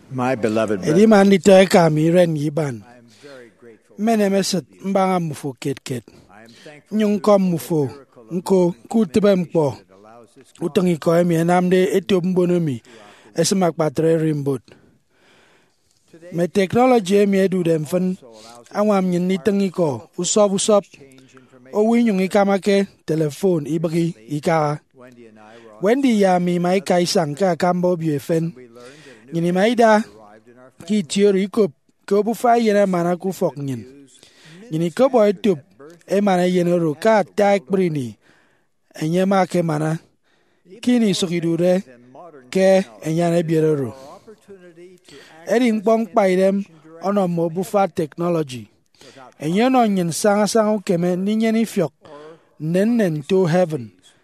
My beloved Edi brethren, man litoy kami ren yiban. I am very grateful. Mene meset mbanga mufo ket. I am thankful Nyung to kom the mufo. miracle of Nko loving kutebem po. communication that allows this Utangi ko emi namde etop mbonomi. Esemak patre rimbot. Me technology emi edu dem fen. Awam nyin ni tangi ko. Usop. change information. O winyung ikamake telefon ibagi ikara. Wendy and I were on Wendy ya mi mai kai sang ka kambo biefen. we learned that a new Nyini mai da arrived in our ki family. tiori ko bu fa yena mana ku fok nyin. Nyini ko boy tup e mana yenoro ka tak brini. Enye ma ke mana kini sokidure And modern ke enyane bieroro. opportunity to Eri ngpong paidem ono mo bu fa technology. Enye no nyin sanga keme ni nyeni fyok. Nen to heaven.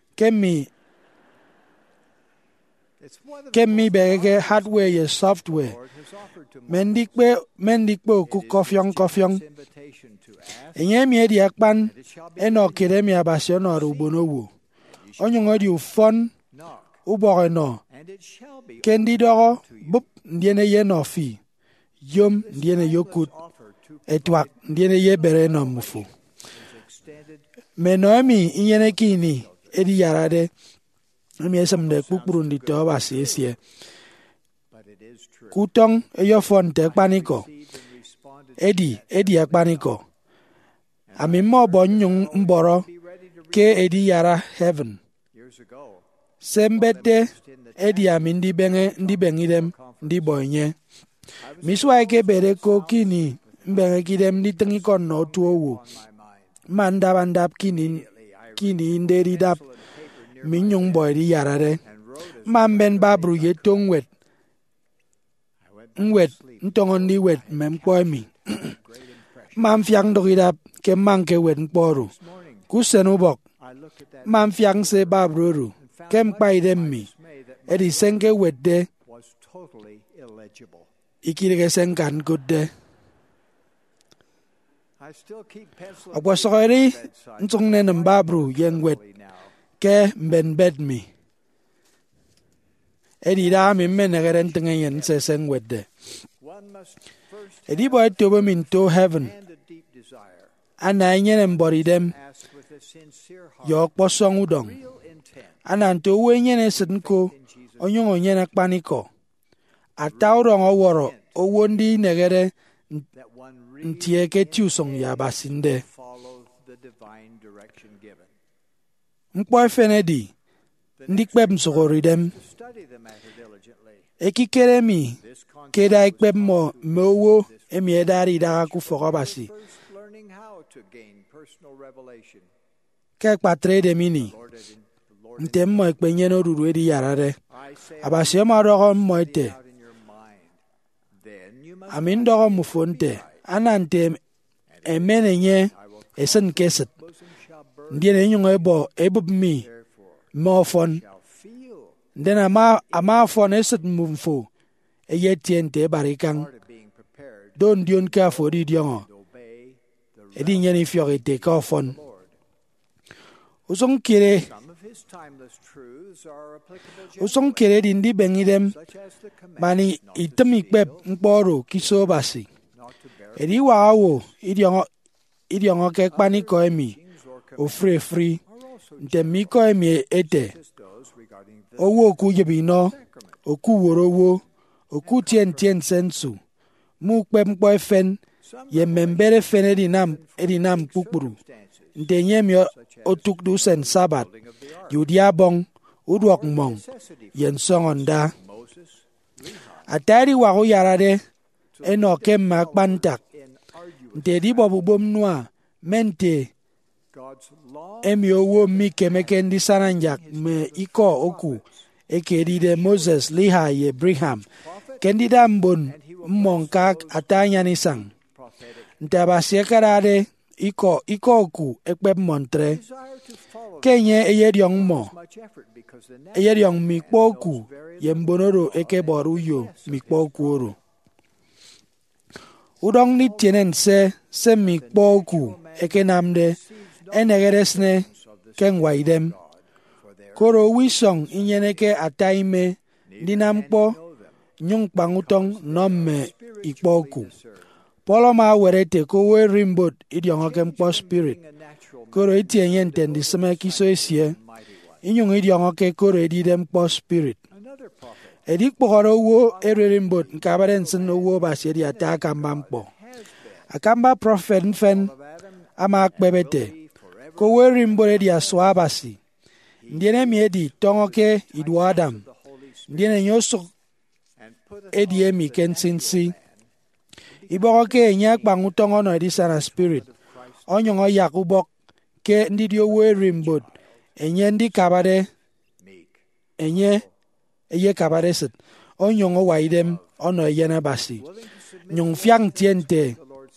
it's one of the Kemi bege hardware ye software. Lord has offered to Mendikpe ku kofyong. invitation to ask, Enye mi edi akpan it shall be eno kiremi abasio no rubono wu. Onyongo di ufon knock, ubore no. and it shall be Kendi doro bup ndiene ye no fi. Yom ndiene yokut offered to etwak ndiene ye bere no mufu. extended. Menomi inyene kini edi yarade. Emi esamde kukpuru ndi to basiesie. But it is true. Kutong eyo fon te kpaniko. Received and responded Edi akpaniko. Ami mo bonyung mboro be ready to ke edi yara heaven. years ago. Sembete edi ami ndi bengidem ndi boynye. Miswa ke bere ko kini mbenge kidem ndi tengi kon no tuowu. On my mind. Mandap kini inderi dap minyung boy di yarare. And wrote as Mamben babru ye tongwet. I went Nwet ntongon di wet mempoy mi. great impression. Mam fiang dokidap ke manke wet mporu. This morning Kusenubok. I looked at that Mam fiang se babruru. Kem pay dem mi. dismay that Edi senke wedde was totally illegible. ikirige senkan kudde. I still keep pencil and Akwa paper sokeri at the bedside. ntong nenem babru yeng wet Now, ke mben bed mi. Edi da mi menegeren tengen se seng wedde. one must first Edi boy tobo min to heaven. and a deep desire. Ana nyenem bori dem Ask with a sincere heart. yok posong udong. Real intent Anan to we nyene senko in Jesus. onyong onyene kpaniko. Ataurong oworo owondi negere That one really ntie ke tiusong ya basinde. follow the divine direction given. Mkpoy fenedi ndikpem sokori dem. To study the matter diligently. Ekikere mi This concept keda ikpem mo mewo emi edari daga ku fokobasi. first learning how to gain personal revelation. Ke kpatre de mini. Lord, Ntem mo ikpenye no ruru edi yarare. I say Abasio ma rogo mo ite. out in your mind. Then you must Amin dogo mufonte. Anante emenenye esen keset. bosom shall burn, Ndiene nyongo ebo ebub mi therefore mo fon. shall feel Ndena ama fon eset mumfo. Eye tiente barikang. part of being prepared Don dion ka fori diongo. to obey the Edi nyeni fiore te ka fon. Lord. Usong kire. Some of his timeless truths are applicable Usong kire dindi bengidem. such as the command Mani item ikpep mkporo kiso basi. not to bear Edi wawo idiongo ke kpani ko emi. things or Ofre free. are also Nte mi ko emi ete. just those regarding the Owo ku yebino. sacrament. Oku worowo. Oku tien sensu. Mu kpep mkpo fen. Some Ye membere fen edinam kukuru. circumstances, Nte nyemi otuk du sen sabat. building of the ark, Yudia bong. Udwok mong. necessity Yen songonda. for Moses, Lehi, Atari wako yarade. Eno kem makpantak. in arduous Nte di bobu bom nua. Mente. God's law Emi owo mi kemekendi sananjak me iko oku. Ekedi de Moses liha ye Briham. Kendida mbon mmonkak atanya nisang. prophetic Ntabasie karade iko oku ekpep montre. desire to follow Kenye eyediong mo. much effort because the next Eyediong mikpo oku. Ye mbonoro eke boru yo mikpo oku oro. Udong ni tienen se mikpo oku eke namde. Enegeresne ken waidem. for their Koro wisong inyeneke ataime dinampo nyung pangutong nomme ikpoku polo ma werete ko we rimbot idiongo kem po spirit koro itienye ntendi sema kiso esie inyung idiongo ke koro edidem po spirit edik pokoro wo erimbot nkabaren sin wo basiri ataka mbampo akamba prophet nfen ama akbebete ko we rimbot edi aswa basi ndiene miedi tongo ke idu adam ndiene nyosok edi emi kensinsi iboko ke nyak bangu tongo no edi sana spirit onyongo yakubok ke ndidio we rimbot enye ndi kabare enye eye kabare sit onyongo waidem ono yene basi nyong fyang tiente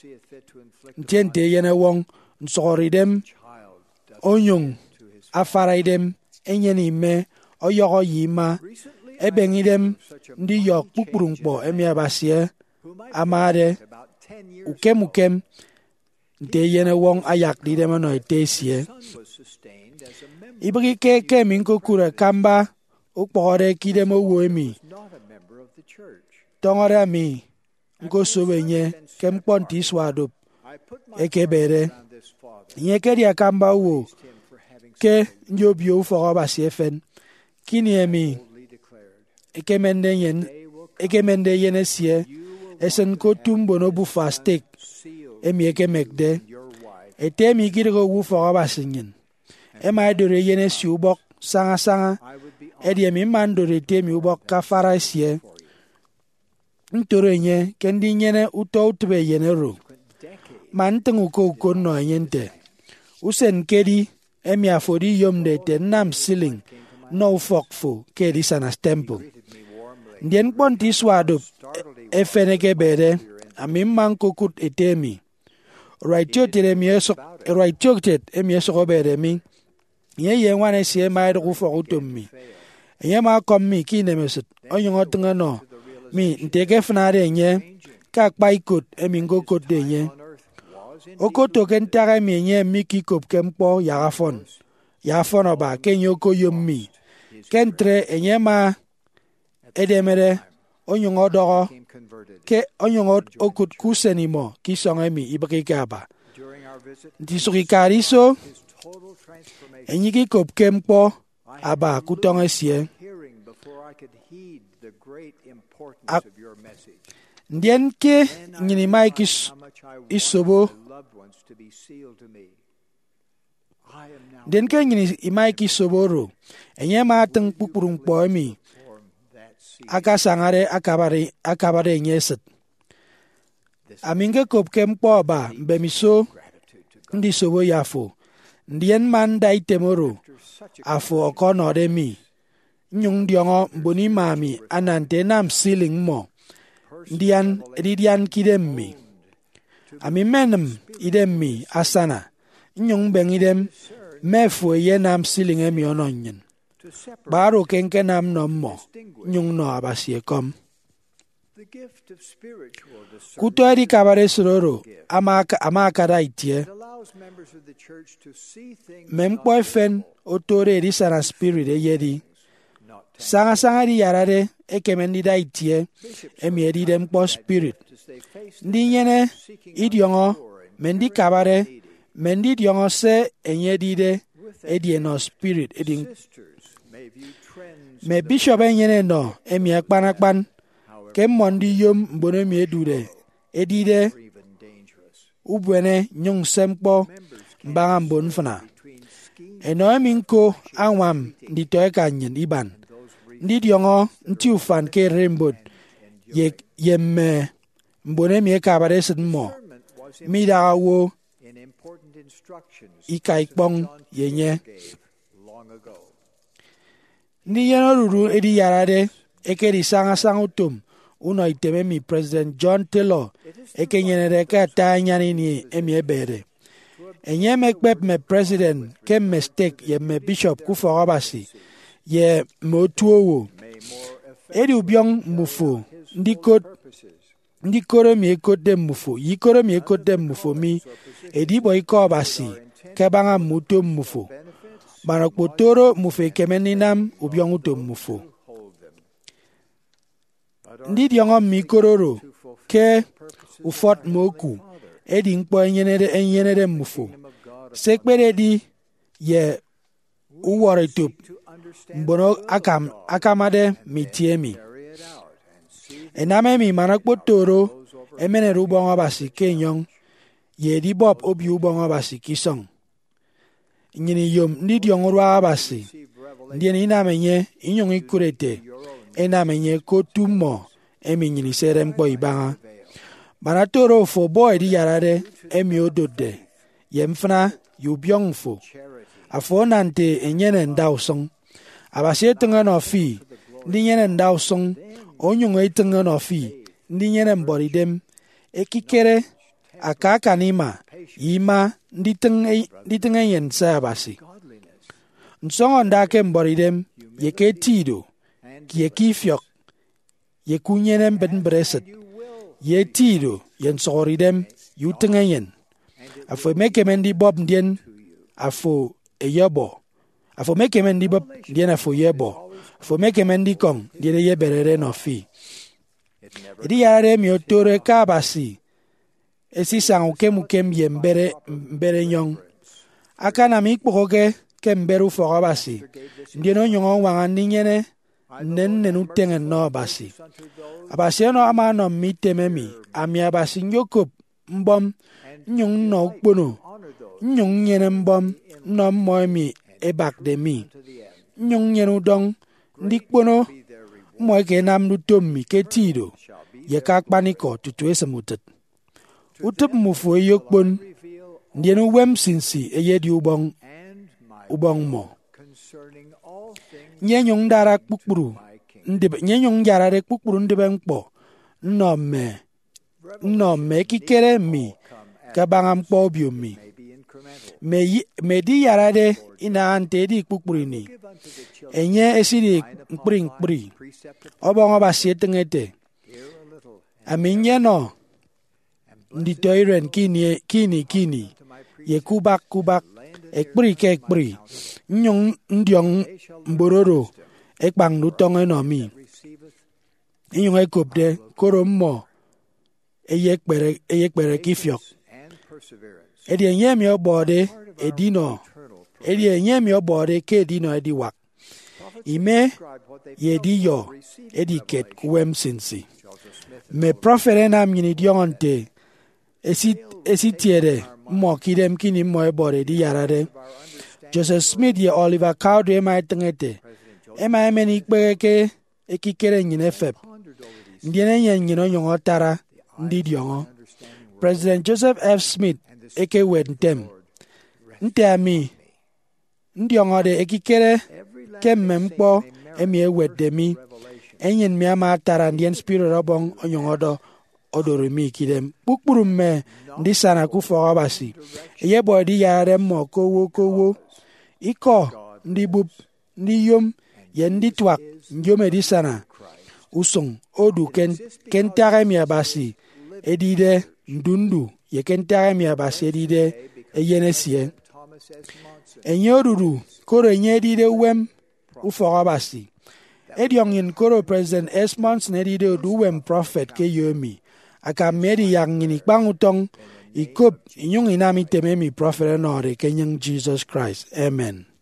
yene wong nsoridem onyong afaraidem enye ni me oyogo yima ebengidem ndi yok pupurungpo emia basie amade ukem nte yene wong ayak didem no etesie ibigi ke minko kura kamba ukpore kidem owoemi tongore mi ngo sobenye kemponti swadop ekebere nye kedia kamba wo ke njobio foro basie fen kini emi ekemende yene sie esen ko tumbo no bu fastek emi ekemekde etemi kirgo wu foro basinyin ema dore yene si ubok sanga edi emi mandore temi ubok ka farasie ntorenye kendi nyene uto utbe yene ro mantengu ko konno yente usen kedi emi afori yomde te nam siling no fokfo kedi sana temple ndien ponti swado efeneke bere amim manko kut etemi right tere mieso right tet emieso ko bere mi ye wane sie mai ru fo utummi ye ma kommi kine meset onyo tngano mi nteke fnare nye ka kpaikot emi ngo kot de nye okoto kentare mi nye miki kop kempo yafon oba kenyo ko yommi kentre enye ma edemere onyo ngodogo ke onyo okut kusenimo kisongemi ibekaba ndisuki kariso enyiki kop kempo aba kutongesie ndien ke nyini maikis isobo den ke nyini imaiki soboro enye ma teng pupurung poemi aka sangare akabare nyeset aminge kop kempo ba bemiso ndi sobo yafo ndien man dai temoro afo okono de mi nyung diongo boni mami anante nam siling mo ndian kidemmi ami menem idemmi asana nyung bengidem mefo ye nam siling emi ononyen baro kenke nam no mo nyung no abasie kom kutoeri kabare suroro amaka daitie mempo fen otore di sana spirit yedi sanga di yarare ekemendi daitie emi edi dem po spirit ndi nyene idiongo mendi kabare mendi diongo se enye dide edi no spirit edi me bishop nyene no emi akpan kemondi yom mbono mi edude edide ubwene nyung sempo mbanga mbon fana eno minko anwam ndi toeka nyen iban ndi diongo nti ufan ke rembot yemme mbone mi kabare sidmo mi dawo ikaikpong yenye ni yeno ruru edi yarade ekeri sanga utum uno iteme mi President John Taylor ekenyere ka tanyani ni emi ebere enye mekpep me president kem mistake ye me bishop kuforabasi ye motuowo edi ubiong mufo ndikoro mi ekode mufo yikoro mi ekode mufo mi edi boy ko basi kebanga muto mufo banakpotoro mufe kemeninam ubiong uto mufo ndị diọngọ mi kororo ke ufọt moku edi mkpọ enyenere mufo sekpere di ye uworitop mbono akamade mitiemi ename mi mana kpotoro emenere ubongo basi kenyong ye di bob obi ubongo basi kisong nyini yom ndi diongoro abasi ndieni inamenye inyong ikurete enamenye kotumo emi nyini serem kpo ibanga mana toro fo boy di yarare emi odode yemfna yubyong fo afo nante enyene ndawsong abasi etenga no fi ndi nyene ndawsong onyong etenga no fi ndi nyene mboridem ekikere akakanima yima ndi tenga yen sa abasi nsongo ndake mboridem yeke tido ye kifyok ye kunyenem ben breset ye tido yen soridem yu tenga yen afo mekemendi bob ndien afo eyebo afo mekemendi bob ndien afo yebo afo mekemendi kong ndien yeberere no fi edi yarare mi otore kabasi esi sang ukem ye mbere nyong akana mi kpoke ke mberu fo basi ndien nyong wanga ninyene nenu tengen no basi abasi no ama no mi tememi ami abasi nyokop mbom nyong no kpono nyong nyene mbom no moimi ebak de mi nyong nyenu dong ndi kpono mo ke nam nu tommi ke tido ye kakpaniko tutu esemutet utup mufu yokpon ndienu wem sinsi eyedi ubong mo nyenyong dara kpukpuru nyenyong jarare kpukpuru ndibe mkpo nnome kikere mi kabanga mkpo biomi me di yarade ina ante di kpukpuru ni enye esiri mkpri obongo basi etengete aminye no ndi toiren kini ye kubak ekpri ke ekpri nyong ndiong mbororo ekpang nutong enomi inyong ekopde korommo eyekpere kifyok edi enyemi obode edino edi enyemi obode ke edino ediwak ime yedi yo ediket kuwem sinsi me profere nam nyini dionte esi tiere mo kidem kini mo ebore di yarade Joseph Smith ye Oliver Cowdery ema tengete ema emeni kpeke ekikere nyine feb ndiene nyen nyino nyongo tara ndi diongo President Joseph F. Smith eke wentem ntami ndiongo de ekikere kemmempo emi ewedemi enyen mi ama tara ndien spirit obong onyongodo odorimi kidem kpukpuru me ndi sana kufo basi eye boy di yare mo kowo iko ndi bup ndi yom yendi twak njome di sana usung odu kentare mi abasi edide ndundu ye kentare mi abasi edide eyenesie enye oruru koro enye edide wem ufo basi ediongin koro President Esmonds nedide odu wem prophet ke yomi aka meri yang ni bangutong ikop inyong inami tememi prophet nore kenyang Jesus Christ. Amen.